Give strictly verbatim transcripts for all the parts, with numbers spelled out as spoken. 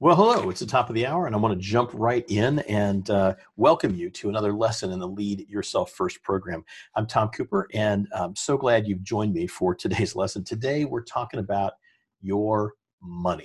Well, hello, it's the top of the hour, and I want to jump right in and uh, welcome you to another lesson in the Lead Yourself First program. I'm Tom Cooper, and I'm so glad you've joined me for today's lesson. Today, we're talking about your money.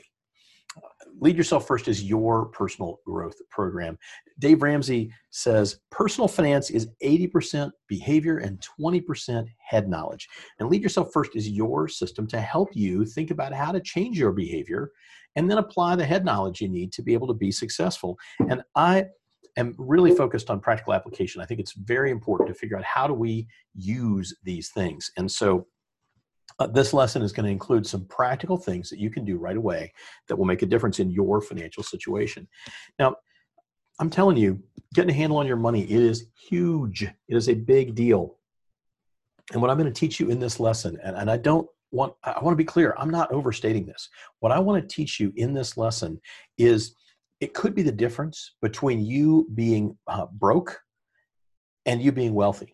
Lead Yourself First is your personal growth program. Dave Ramsey says personal finance is eighty percent behavior and twenty percent head knowledge. And Lead Yourself First is your system to help you think about how to change your behavior and then apply the head knowledge you need to be able to be successful. And I am really focused on practical application. I think it's very important to figure out how do we use these things. And so Uh, this lesson is going to include some practical things that you can do right away that will make a difference in your financial situation. Now, I'm telling you, getting a handle on your money, it is huge. It is a big deal. And what I'm going to teach you in this lesson, and, and I don't want, I want to be clear, I'm not overstating this. What I want to teach you in this lesson is it could be the difference between you being uh, broke and you being wealthy.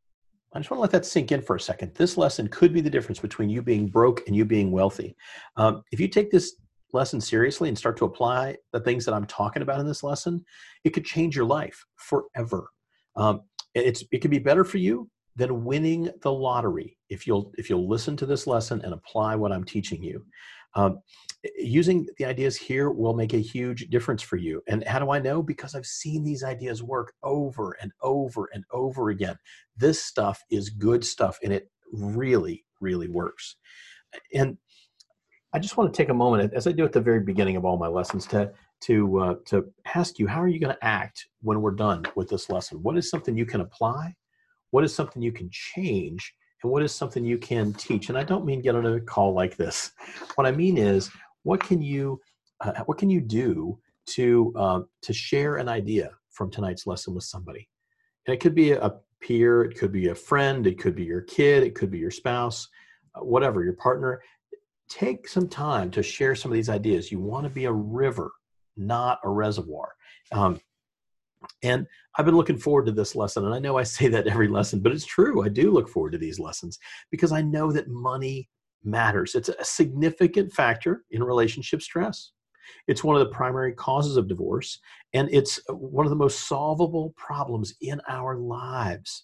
I just want to let that sink in for a second. This lesson could be the difference between you being broke and you being wealthy. Um, if you take this lesson seriously and start to apply the things that I'm talking about in this lesson, it could change your life forever. Um, it's it could be better for you than winning the lottery if you'll if you'll listen to this lesson and apply what I'm teaching you. Um, using the ideas here will make a huge difference for you. And how do I know? Because I've seen these ideas work over and over and over again. This stuff is good stuff, and it really, really works. And I just want to take a moment, as I do at the very beginning of all my lessons, to to uh, to ask you, how are you going to act when we're done with this lesson? What is something you can apply? What is something you can change? And what is something you can teach? And I don't mean get on a call like this. What I mean is, what can you uh, what can you do to uh, to share an idea from tonight's lesson with somebody? And it could be a peer, it could be a friend, it could be your kid, it could be your spouse, uh, whatever, your partner. Take some time to share some of these ideas. You want to be a river, not a reservoir. Um, And I've been looking forward to this lesson. And I know I say that every lesson, but it's true. I do look forward to these lessons because I know that money matters. It's a significant factor in relationship stress. It's one of the primary causes of divorce, and it's one of the most solvable problems in our lives.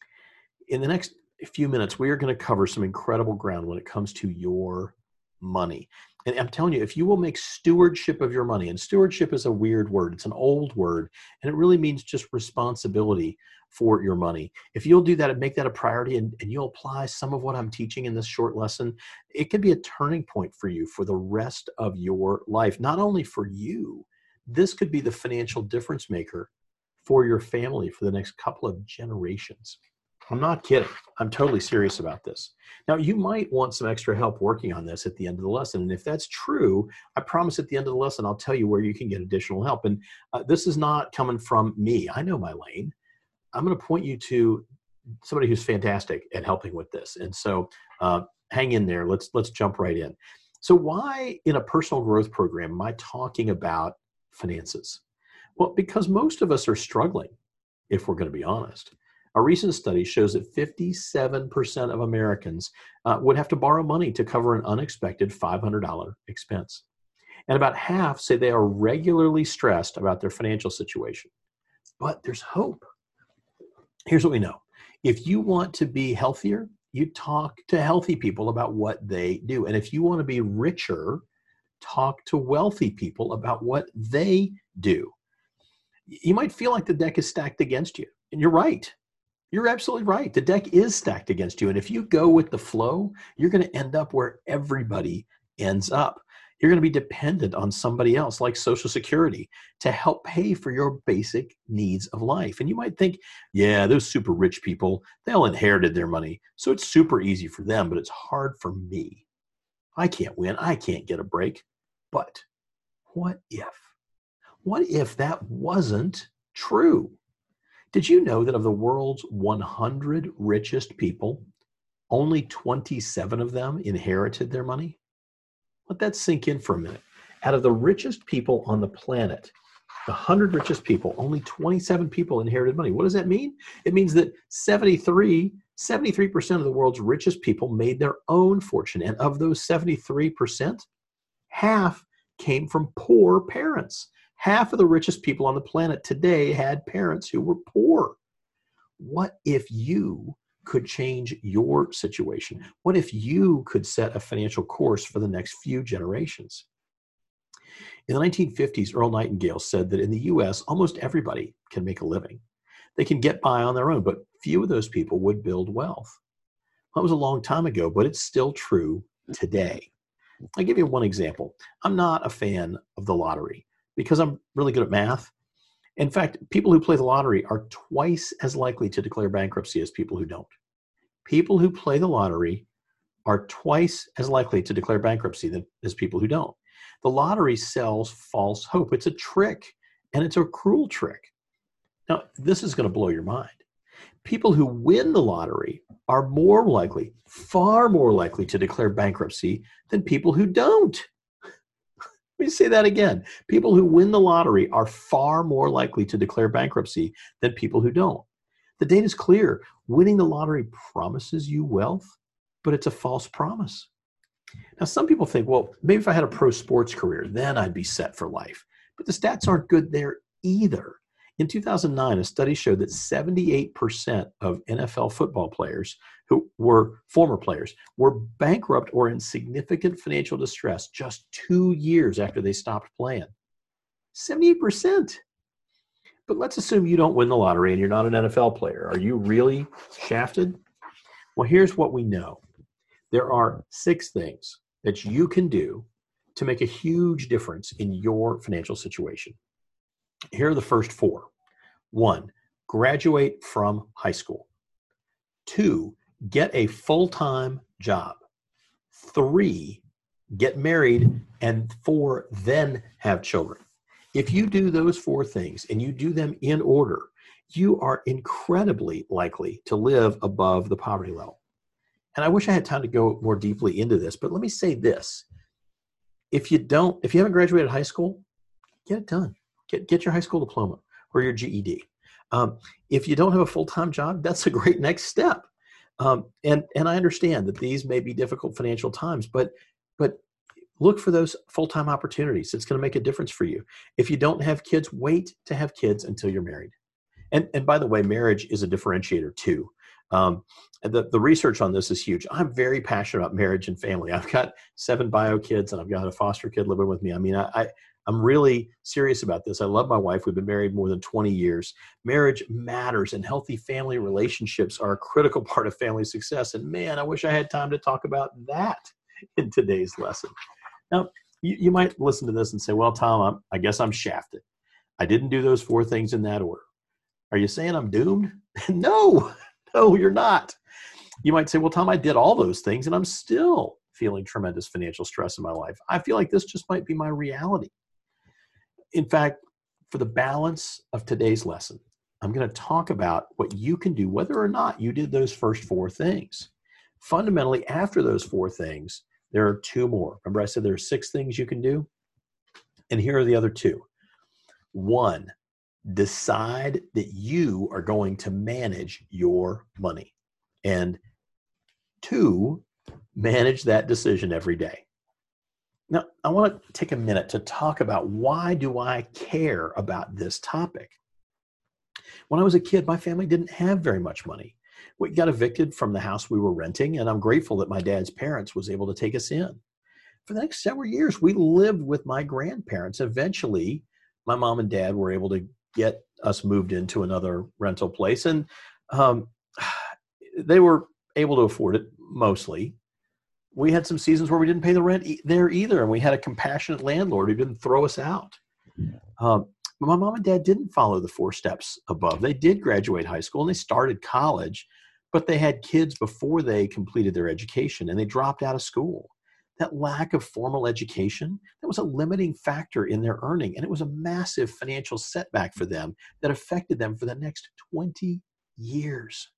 In the next few minutes, we are going to cover some incredible ground when it comes to your money. And I'm telling you, if you will make stewardship of your money, and stewardship is a weird word, it's an old word, and it really means just responsibility for your money. If you'll do that and make that a priority, and, and you'll apply some of what I'm teaching in this short lesson, it can be a turning point for you for the rest of your life. Not only for you, this could be the financial difference maker for your family for the next couple of generations. I'm not kidding. I'm totally serious about this. Now, you might want some extra help working on this at the end of the lesson. And if that's true, I promise at the end of the lesson, I'll tell you where you can get additional help. And uh, this is not coming from me. I know my lane. I'm going to point you to somebody who's fantastic at helping with this. And so uh, hang in there. Let's, let's jump right in. So why in a personal growth program am I talking about finances? Well, because most of us are struggling, if we're going to be honest. A recent study shows that fifty-seven percent of Americans uh, would have to borrow money to cover an unexpected five hundred dollars expense. And about half say they are regularly stressed about their financial situation. But there's hope. Here's what we know. If you want to be healthier, you talk to healthy people about what they do. And if you want to be richer, talk to wealthy people about what they do. You might feel like the deck is stacked against you, and you're right. You're absolutely right. The deck is stacked against you. And if you go with the flow, you're going to end up where everybody ends up. You're going to be dependent on somebody else like Social Security to help pay for your basic needs of life. And you might think, yeah, those super rich people, they all inherited their money, so it's super easy for them, but it's hard for me. I can't win. I can't get a break. But what if? What if that wasn't true? Did you know that of the world's one hundred richest people, only twenty-seven of them inherited their money? Let that sink in for a minute. Out of the richest people on the planet, the one hundred richest people, only twenty-seven people inherited money. What does that mean? It means that seventy-three, seventy-three percent of the world's richest people made their own fortune. And of those seventy-three percent, half came from poor parents. Half of the richest people on the planet today had parents who were poor. What if you could change your situation? What if you could set a financial course for the next few generations? In the nineteen fifties, Earl Nightingale said that in the U S, almost everybody can make a living. They can get by on their own, but few of those people would build wealth. That was a long time ago, but it's still true today. I'll give you one example. I'm not a fan of the lottery because I'm really good at math. In fact, people who play the lottery are twice as likely to declare bankruptcy as people who don't. People who play the lottery are twice as likely to declare bankruptcy than, as people who don't. The lottery sells false hope. It's a trick, and it's a cruel trick. Now, this is going to blow your mind. People who win the lottery are more likely, far more likely to declare bankruptcy than people who don't. Let me say that again. People who win the lottery are far more likely to declare bankruptcy than people who don't. The data is clear. Winning the lottery promises you wealth, but it's a false promise. Now, some people think, well, maybe if I had a pro sports career, then I'd be set for life. But the stats aren't good there either. In two thousand nine, a study showed that seventy-eight percent of N F L football players who were former players were bankrupt or in significant financial distress just two years after they stopped playing. seventy-eight percent. But let's assume you don't win the lottery and you're not an N F L player. Are you really shafted? Well, here's what we know. There are six things that you can do to make a huge difference in your financial situation. Here are the first four. One, graduate from high school. Two, get a full-time job. Three, get married. And four, then have children. If you do those four things and you do them in order, you are incredibly likely to live above the poverty level. And I wish I had time to go more deeply into this, but let me say this. If you don't, if you haven't graduated high school, get it done. Get, get your high school diploma or your G E D. Um, if you don't have a full-time job, that's a great next step. Um, and, and I understand that these may be difficult financial times, but, but look for those full-time opportunities. It's going to make a difference for you. If you don't have kids, wait to have kids until you're married. And, and by the way, marriage is a differentiator too. Um, the, the research on this is huge. I'm very passionate about marriage and family. I've got seven bio kids and I've got a foster kid living with me. I mean, I, I I'm really serious about this. I love my wife. We've been married more than twenty years. Marriage matters, and healthy family relationships are a critical part of family success. And man, I wish I had time to talk about that in today's lesson. Now, you, you might listen to this and say, well, Tom, I'm, I guess I'm shafted. I didn't do those four things in that order. Are you saying I'm doomed? No, no, you're not. You might say, well, Tom, I did all those things and I'm still feeling tremendous financial stress in my life. I feel like this just might be my reality. In fact, for the balance of today's lesson, I'm going to talk about what you can do, whether or not you did those first four things. Fundamentally, after those four things, there are two more. Remember I said there are six things you can do? And here are the other two. One, decide that you are going to manage your money. And two, manage that decision every day. Now, I want to take a minute to talk about why do I care about this topic. When I was a kid, my family didn't have very much money. We got evicted from the house we were renting, and I'm grateful that my dad's parents was able to take us in. For the next several years, we lived with my grandparents. Eventually, my mom and dad were able to get us moved into another rental place, and um, they were able to afford it mostly. We had some seasons where we didn't pay the rent e- there either, and we had a compassionate landlord who didn't throw us out. Um, but my mom and dad didn't follow the four steps above. They did graduate high school, and they started college, but they had kids before they completed their education, and they dropped out of school. That lack of formal education, that was a limiting factor in their earning, and it was a massive financial setback for them that affected them for the next twenty years.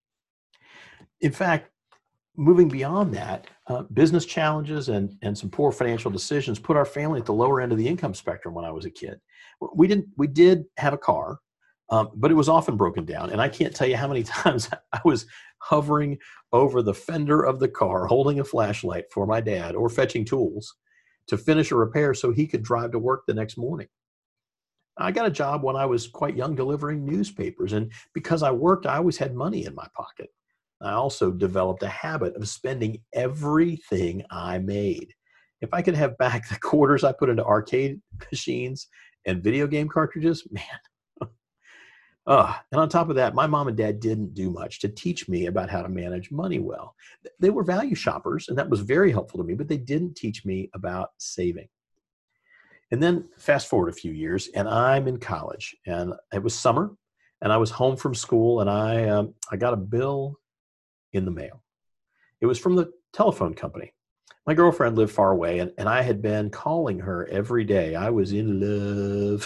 In fact, moving beyond that, uh, business challenges and, and some poor financial decisions put our family at the lower end of the income spectrum when I was a kid. We didn't. We did have a car, um, but it was often broken down. And I can't tell you how many times I was hovering over the fender of the car, holding a flashlight for my dad or fetching tools to finish a repair so he could drive to work the next morning. I got a job when I was quite young delivering newspapers, and because I worked, I always had money in my pocket. I also developed a habit of spending everything I made. If I could have back the quarters I put into arcade machines and video game cartridges, man. Uh, and on top of that, my mom and dad didn't do much to teach me about how to manage money well. They were value shoppers, and that was very helpful to me, but they didn't teach me about saving. And then fast forward a few years, and I'm in college, and it was summer, and I was home from school, and I um, I got a bill in the mail. It was from the telephone company. My girlfriend lived far away, and, and I had been calling her every day. I was in love.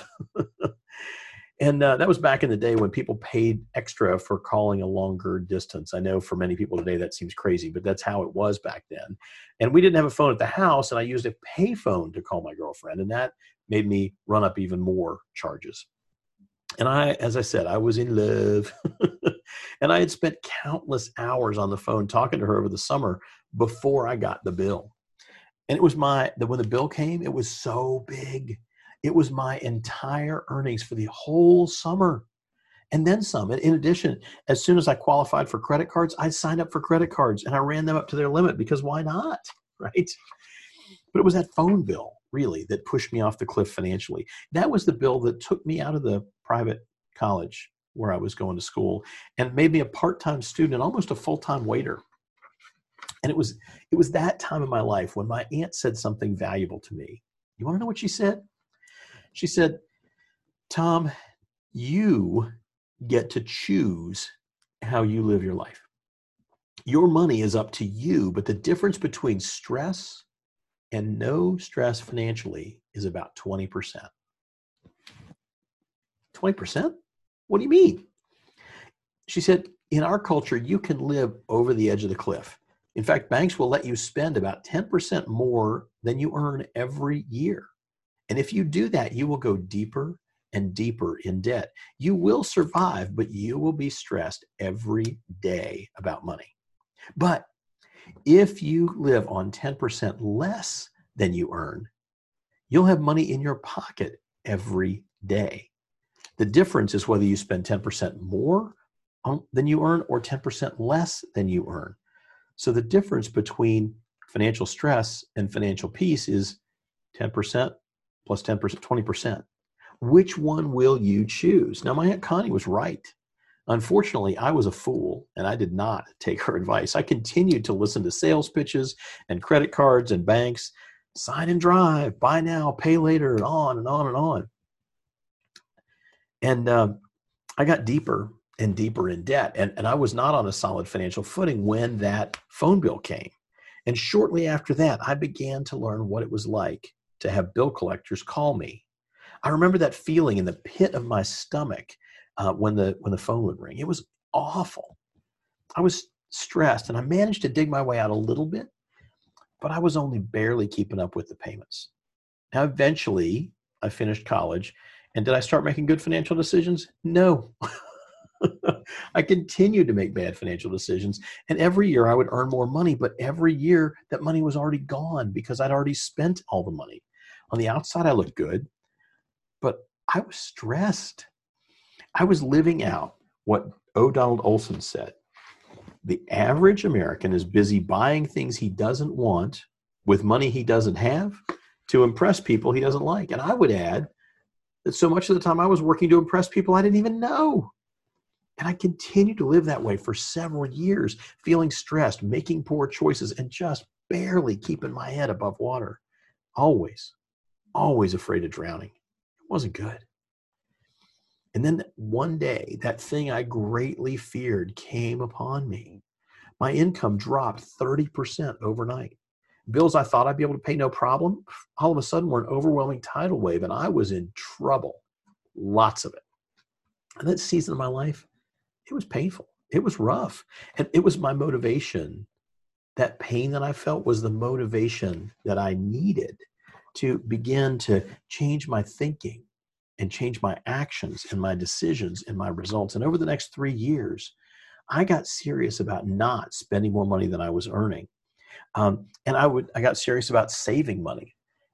And uh, that was back in the day when people paid extra for calling a longer distance. I know for many people today that seems crazy, but that's how it was back then. And we didn't have a phone at the house, and I used a pay phone to call my girlfriend, and that made me run up even more charges. And I, as I said, I was in love. And I had spent countless hours on the phone talking to her over the summer before I got the bill. And it was my, the, when the bill came, it was so big. It was my entire earnings for the whole summer and then some. And in addition, as soon as I qualified for credit cards, I signed up for credit cards and I ran them up to their limit because why not, right? But it was that phone bill, really, that pushed me off the cliff financially. That was the bill that took me out of the private college where I was going to school and made me a part-time student and almost a full-time waiter. And it was, it was that time in my life when my aunt said something valuable to me. You want to know what she said? She said, Tom, you get to choose how you live your life. Your money is up to you, but the difference between stress and no stress financially is about twenty percent. twenty percent? What do you mean? She said, in our culture, you can live over the edge of the cliff. In fact, banks will let you spend about ten percent more than you earn every year. And if you do that, you will go deeper and deeper in debt. You will survive, but you will be stressed every day about money. But if you live on ten percent less than you earn, you'll have money in your pocket every day. The difference is whether you spend ten percent more than you earn or ten percent less than you earn. So the difference between financial stress and financial peace is ten percent plus ten percent, twenty percent. Which one will you choose? Now, my Aunt Connie was right. Unfortunately, I was a fool and I did not take her advice. I continued to listen to sales pitches and credit cards and banks, sign and drive, buy now, pay later, and on and on and on. And um, I got deeper and deeper in debt. And, and I was not on a solid financial footing when that phone bill came. And shortly after that, I began to learn what it was like to have bill collectors call me. I remember that feeling in the pit of my stomach uh, when the when the phone would ring. It was awful. I was stressed, and I managed to dig my way out a little bit, but I was only barely keeping up with the payments. Now, eventually, I finished college, and did I start making good financial decisions? No. I continued to make bad financial decisions, and every year I would earn more money, but every year that money was already gone because I'd already spent all the money. On the outside, I looked good, but I was stressed. I was living out what O. Donald Olson said. The average American is busy buying things he doesn't want with money he doesn't have to impress people he doesn't like. And I would add that so much of the time I was working to impress people I didn't even know. And I continued to live that way for several years, feeling stressed, making poor choices, and just barely keeping my head above water. Always, always afraid of drowning. It wasn't good. And then one day, that thing I greatly feared came upon me. My income dropped thirty percent overnight. Bills I thought I'd be able to pay no problem, all of a sudden were an overwhelming tidal wave, and I was in trouble. Lots of it. And that season of my life, it was painful. It was rough. And it was my motivation. That pain that I felt was the motivation that I needed to begin to change my thinking and change my actions and my decisions and my results. And over the next three years, I got serious about not spending more money than I was earning. Um, and I would, I got serious about saving money.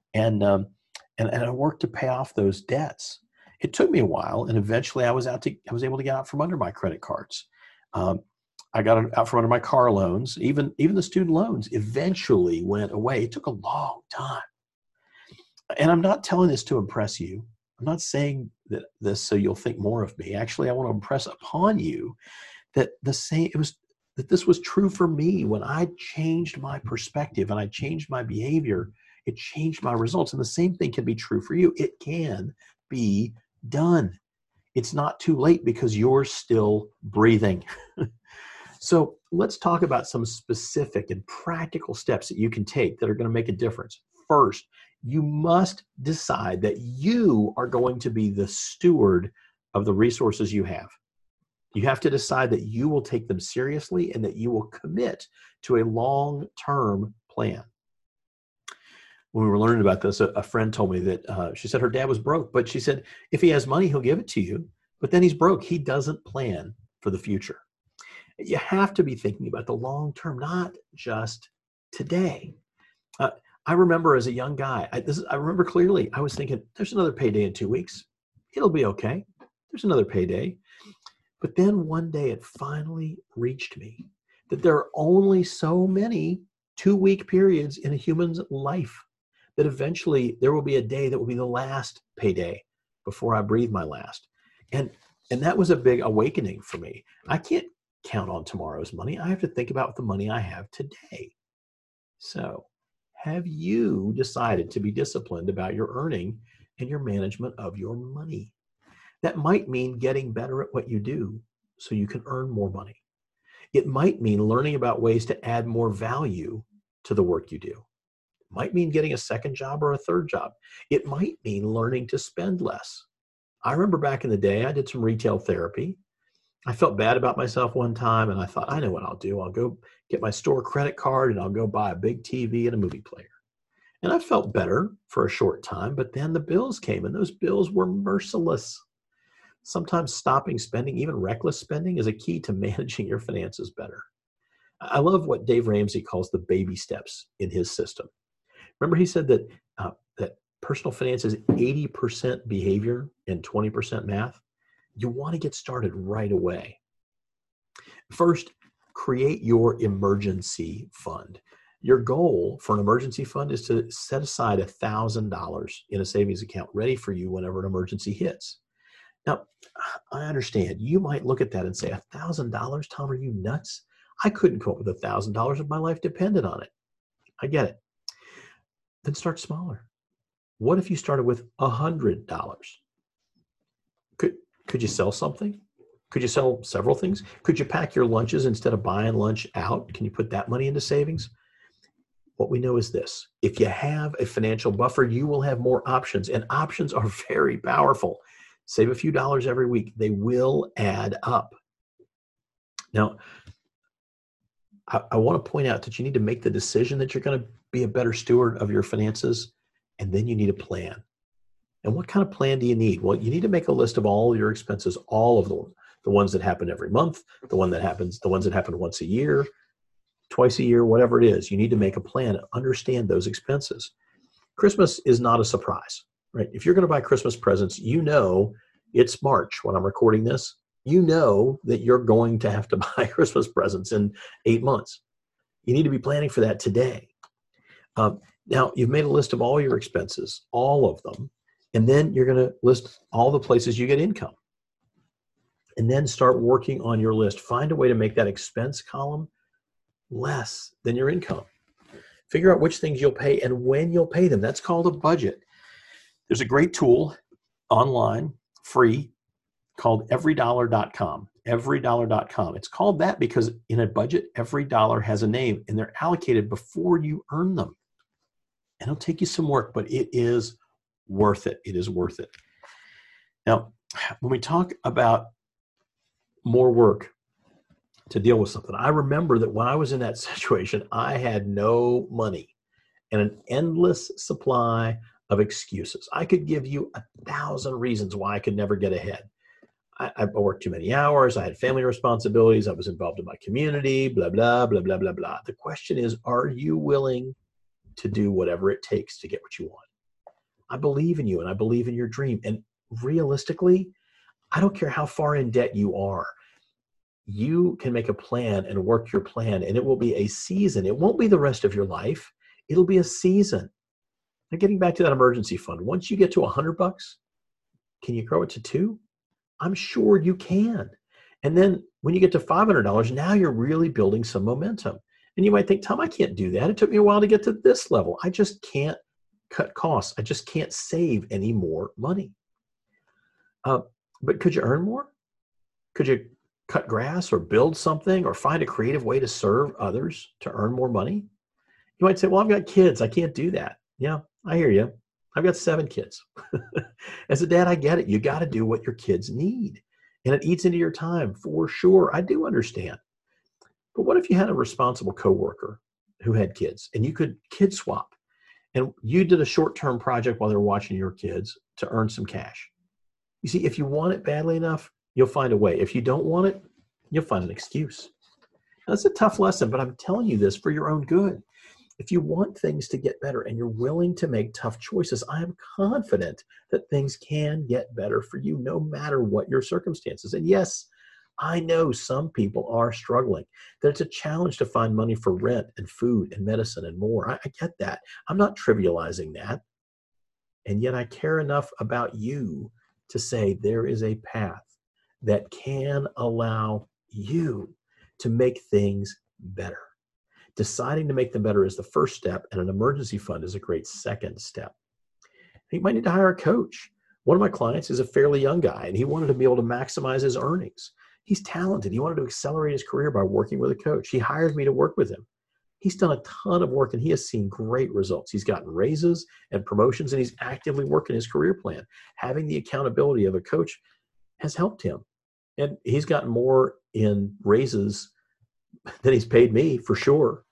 And, um, and, and I worked to pay off those debts. It took me a while, and eventually I was out to, I was able to get out from under my credit cards. Um, I got out from under my car loans. Even, even the student loans eventually went away. It took a long time. And I'm not telling this to impress you. I'm not saying that this so you'll think more of me. Actually, I want to impress upon you that the same, it was, that this was true for me. When I changed my perspective and I changed my behavior, it changed my results. And the same thing can be true for you. It can be done. It's not too late because you're still breathing. So let's talk about some specific and practical steps that you can take that are going to make a difference. First, you must decide that you are going to be the steward of the resources you have. You have to decide that you will take them seriously and that you will commit to a long-term plan. When we were learning about this, a, a friend told me that uh, she said her dad was broke, but she said, if he has money, he'll give it to you, but then he's broke. He doesn't plan for the future. You have to be thinking about the long term, not just today. Uh, I remember as a young guy, I, this is, I remember clearly, I was thinking, there's another payday in two weeks. It'll be okay. There's another payday. But then one day it finally reached me that there are only so many two-week periods in a human's life, that eventually there will be a day that will be the last payday before I breathe my last. And, and that was a big awakening for me. I can't count on tomorrow's money. I have to think about the money I have today. So, have you decided to be disciplined about your earning and your management of your money? That might mean getting better at what you do so you can earn more money. It might mean learning about ways to add more value to the work you do. It might mean getting a second job or a third job. It might mean learning to spend less. I remember back in the day, I did some retail therapy. I felt bad about myself one time, and I thought, I know what I'll do. I'll go get my store credit card, and I'll go buy a big T V and a movie player. And I felt better for a short time, but then the bills came, and those bills were merciless. Sometimes stopping spending, even reckless spending, is a key to managing your finances better. I love what Dave Ramsey calls the baby steps in his system. Remember, he said that uh, that personal finance is eighty percent behavior and twenty percent math. You want to get started right away. First, create your emergency fund. Your goal for an emergency fund is to set aside one thousand dollars in a savings account ready for you whenever an emergency hits. Now, I understand. You might look at that and say, one thousand dollars, Tom, are you nuts? I couldn't come up with one thousand dollars if my life depended on it. I get it. Then start smaller. What if you started with one hundred dollars? Could, could you sell something? Could you sell several things? Could you pack your lunches instead of buying lunch out? Can you put that money into savings? What we know is this: if you have a financial buffer, you will have more options, and options are very powerful. Save a few dollars every week. They will add up. Now, I, I want to point out that you need to make the decision that you're going to be a better steward of your finances, and then you need a plan. And what kind of plan do you need? Well, you need to make a list of all your expenses, all of them, the ones that happen every month, the one that happens, the ones that happen once a year, twice a year, whatever it is. You need to make a plan and understand those expenses. Christmas is not a surprise, right? If you're going to buy Christmas presents, you know it's March when I'm recording this. You know that you're going to have to buy Christmas presents in eight months. You need to be planning for that today. Um, now, you've made a list of all your expenses, all of them, and then you're going to list all the places you get income. And then start working on your list. Find a way to make that expense column less than your income. Figure out which things you'll pay and when you'll pay them. That's called a budget. There's a great tool online, free, called every dollar dot com. every dollar dot com. It's called that because in a budget, every dollar has a name, and they're allocated before you earn them. And it'll take you some work, but it is worth it. It is worth it. Now, when we talk about more work to deal with something, I remember that when I was in that situation, I had no money and an endless supply of excuses. I could give you a thousand reasons why I could never get ahead. I, I worked too many hours. I had family responsibilities. I was involved in my community, blah, blah, blah, blah, blah, blah. The question is, are you willing to do whatever it takes to get what you want? I believe in you and I believe in your dream. And realistically, I don't care how far in debt you are. You can make a plan and work your plan, and it will be a season. It won't be the rest of your life. It'll be a season. Now, getting back to that emergency fund, once you get to a hundred bucks, can you grow it to two? I'm sure you can. And then when you get to five hundred dollars, now you're really building some momentum. And you might think, Tom, I can't do that. It took me a while to get to this level. I just can't cut costs. I just can't save any more money. Uh, but could you earn more? Could you cut grass or build something or find a creative way to serve others to earn more money? You might say, well, I've got kids. I can't do that. Yeah, I hear you. I've got seven kids. As a dad, I get it. You got to do what your kids need. And it eats into your time for sure. I do understand. But what if you had a responsible coworker who had kids and you could kid swap and you did a short-term project while they were watching your kids to earn some cash? You see, if you want it badly enough, you'll find a way. If you don't want it, you'll find an excuse. Now, that's a tough lesson, but I'm telling you this for your own good. If you want things to get better and you're willing to make tough choices, I am confident that things can get better for you no matter what your circumstances. And yes, I know some people are struggling, that it's a challenge to find money for rent and food and medicine and more. I, I get that. I'm not trivializing that. And yet I care enough about you to say there is a path that can allow you to make things better. Deciding to make them better is the first step, and an emergency fund is a great second step. You might need to hire a coach. One of my clients is a fairly young guy, and he wanted to be able to maximize his earnings. He's talented. He wanted to accelerate his career by working with a coach. He hired me to work with him. He's done a ton of work, and he has seen great results. He's gotten raises and promotions, and he's actively working his career plan. Having the accountability of a coach has helped him. And he's gotten more in raises than he's paid me, for sure.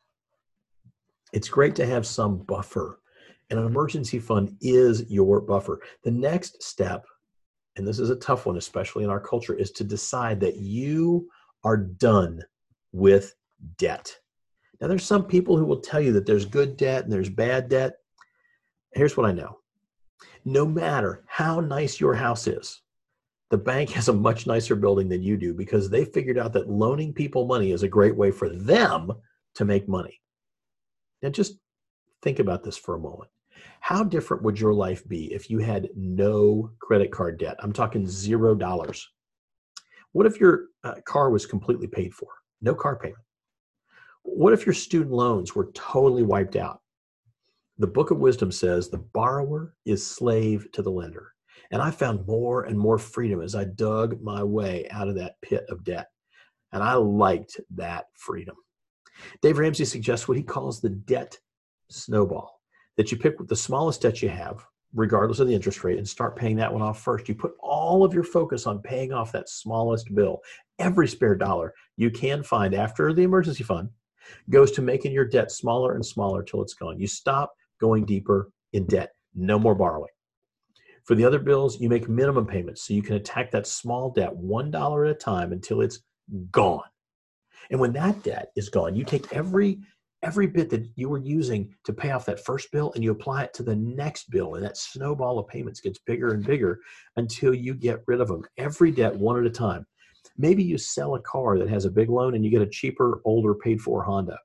It's great to have some buffer, and an emergency fund is your buffer. The next step, and this is a tough one, especially in our culture, is to decide that you are done with debt. Now, there's some people who will tell you that there's good debt and there's bad debt. Here's what I know. No matter how nice your house is, the bank has a much nicer building than you do because they figured out that loaning people money is a great way for them to make money. Now, just think about this for a moment. How different would your life be if you had no credit card debt? I'm talking zero dollars. What if your uh, car was completely paid for? No car payment. What if your student loans were totally wiped out? The Book of Wisdom says the borrower is slave to the lender. And I found more and more freedom as I dug my way out of that pit of debt. And I liked that freedom. Dave Ramsey suggests what he calls the debt snowball, that you pick the smallest debt you have, regardless of the interest rate, and start paying that one off first. You put all of your focus on paying off that smallest bill. Every spare dollar you can find after the emergency fund goes to making your debt smaller and smaller till it's gone. You stop going deeper in debt. No more borrowing. For the other bills, you make minimum payments so you can attack that small debt one dollar at a time until it's gone. And when that debt is gone, you take every every bit that you were using to pay off that first bill and you apply it to the next bill. And that snowball of payments gets bigger and bigger until you get rid of them. Every debt one at a time. Maybe you sell a car that has a big loan and you get a cheaper, older, paid for Honda.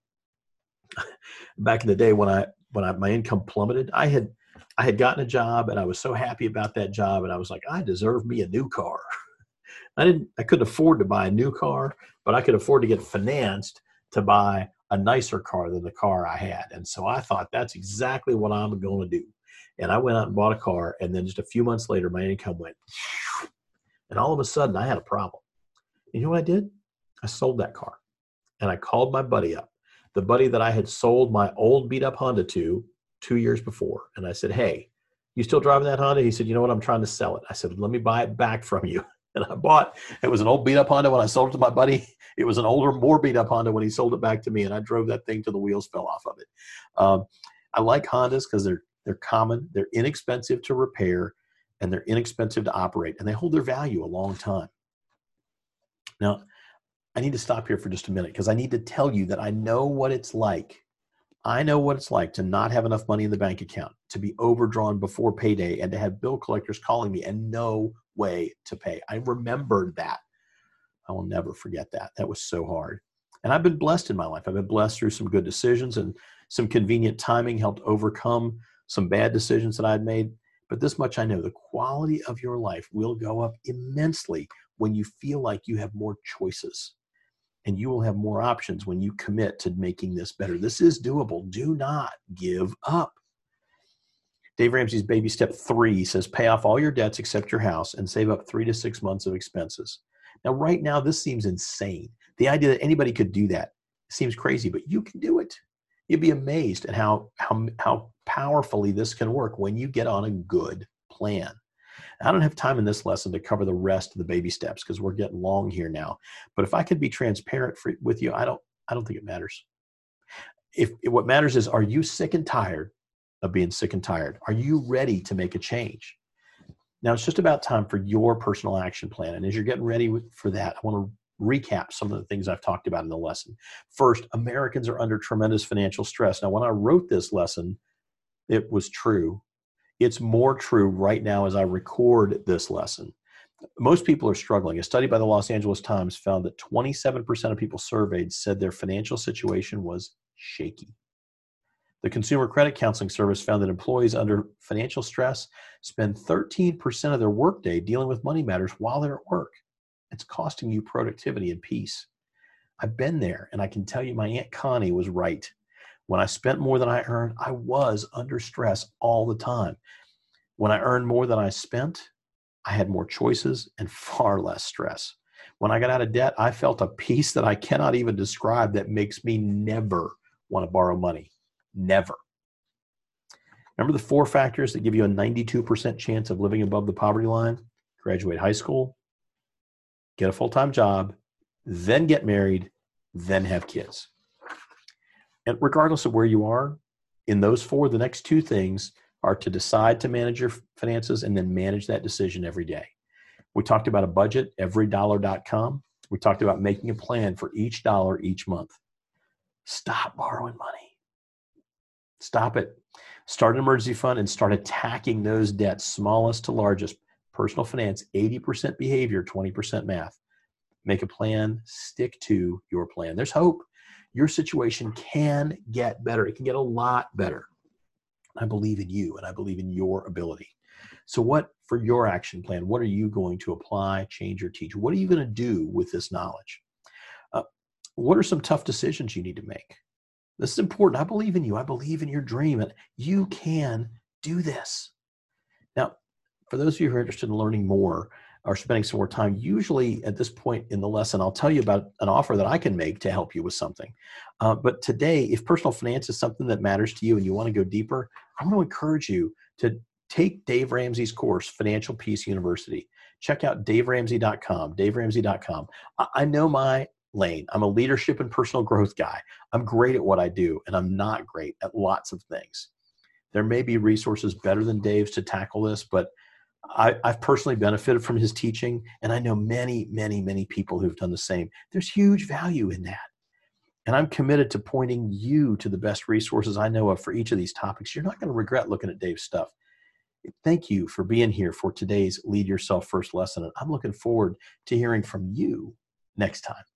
Back in the day when I when I, my income plummeted, I had I had gotten a job and I was so happy about that job and I was like, I deserve me a new car. I didn't I couldn't afford to buy a new car, but I could afford to get financed to buy a nicer car than the car I had. And so I thought that's exactly what I'm going to do. And I went out and bought a car, and then just a few months later my income went, and all of a sudden I had a problem. You know what I did? I sold that car. And I called my buddy up, the buddy that I had sold my old beat up Honda to two years before. And I said, hey, you still driving that Honda? He said, you know what? I'm trying to sell it. I said, let me buy it back from you. And I bought, it was an old beat up Honda when I sold it to my buddy. It was an older, more beat up Honda when he sold it back to me. And I drove that thing till the wheels fell off of it. Um, I like Hondas because they're, they're common, they're inexpensive to repair, and they're inexpensive to operate. And they hold their value a long time. Now, I need to stop here for just a minute because I need to tell you that I know what it's like I know what it's like to not have enough money in the bank account, to be overdrawn before payday, and to have bill collectors calling me and no way to pay. I remembered that. I will never forget that. That was so hard. And I've been blessed in my life. I've been blessed through some good decisions, and some convenient timing helped overcome some bad decisions that I had made. But this much I know, the quality of your life will go up immensely when you feel like you have more choices, and you will have more options when you commit to making this better. This is doable. Do not give up. Dave Ramsey's baby step three says, pay off all your debts except your house and save up three to six months of expenses. Now, right now, this seems insane. The idea that anybody could do that seems crazy, but you can do it. You'd be amazed at how, how, how powerfully this can work when you get on a good plan. I don't have time in this lesson to cover the rest of the baby steps because we're getting long here now. But if I could be transparent for, with you, I don't, I don't think it matters. If, if what matters is, are you sick and tired of being sick and tired? Are you ready to make a change? Now, it's just about time for your personal action plan. And as you're getting ready for that, I want to recap some of the things I've talked about in the lesson. First, Americans are under tremendous financial stress. Now, when I wrote this lesson, it was true. It's more true right now as I record this lesson. Most people are struggling. A study by the Los Angeles Times found that twenty-seven percent of people surveyed said their financial situation was shaky. The Consumer Credit Counseling Service found that employees under financial stress spend thirteen percent of their workday dealing with money matters while they're at work. It's costing you productivity and peace. I've been there, and I can tell you my Aunt Connie was right. When I spent more than I earned, I was under stress all the time. When I earned more than I spent, I had more choices and far less stress. When I got out of debt, I felt a peace that I cannot even describe that makes me never want to borrow money. Never. Remember the four factors that give you a ninety-two percent chance of living above the poverty line? Graduate high school, get a full-time job, then get married, then have kids. And regardless of where you are, in those four, the next two things are to decide to manage your finances and then manage that decision every day. We talked about a budget, every dollar dot com. We talked about making a plan for each dollar each month. Stop borrowing money. Stop it. Start an emergency fund and start attacking those debts, smallest to largest. Personal finance, eighty percent behavior, twenty percent math. Make a plan, stick to your plan. There's hope. Your situation can get better. It can get a lot better. I believe in you, and I believe in your ability. So what, for your action plan, what are you going to apply, change, or teach? What are you going to do with this knowledge? Uh, what are some tough decisions you need to make? This is important. I believe in you. I believe in your dream, and you can do this. Now, for those of you who are interested in learning more or spending some more time, usually at this point in the lesson, I'll tell you about an offer that I can make to help you with something. Uh, but today, if personal finance is something that matters to you and you want to go deeper, I'm going to encourage you to take Dave Ramsey's course, Financial Peace University. Check out dave ramsey dot com, dave ramsey dot com. I, I know my lane. I'm a leadership and personal growth guy. I'm great at what I do, and I'm not great at lots of things. There may be resources better than Dave's to tackle this, but I, I've personally benefited from his teaching, and I know many, many, many people who've done the same. There's huge value in that. And I'm committed to pointing you to the best resources I know of for each of these topics. You're not going to regret looking at Dave's stuff. Thank you for being here for today's Lead Yourself First lesson. And I'm looking forward to hearing from you next time.